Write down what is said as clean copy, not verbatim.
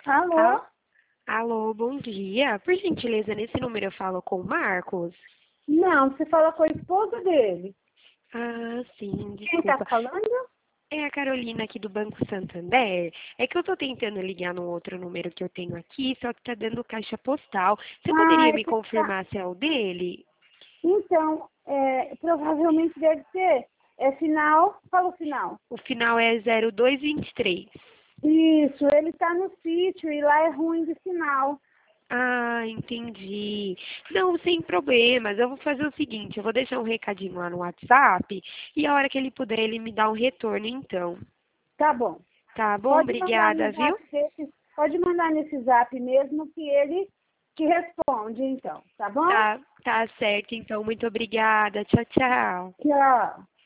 Alô? Al- Alô, bom dia. Por gentileza, nesse número eu falo com o Marcos? Não, você fala com a esposa dele. Ah, sim, Quem tá desculpa. falando? É a Carolina aqui do Banco Santander. É que eu tô tentando ligar num outro número que eu tenho aqui, só que tá dando caixa postal. Você Ah, poderia é me que tá. confirmar se é o dele? Então, provavelmente deve ser. É final? Fala o final. O final é 0223. Isso, ele tá no sítio e lá é ruim de sinal. Ah, entendi. Não, sem problemas. Eu vou fazer o seguinte, eu vou deixar um recadinho lá no WhatsApp e a hora que ele puder, ele me dá um retorno, então. Tá bom. Tá bom? Pode mandar no Obrigada, viu? zap pode mandar nesse zap mesmo que ele te responde, então. Tá bom? Tá certo, então. Muito obrigada. Tchau, tchau. Tchau.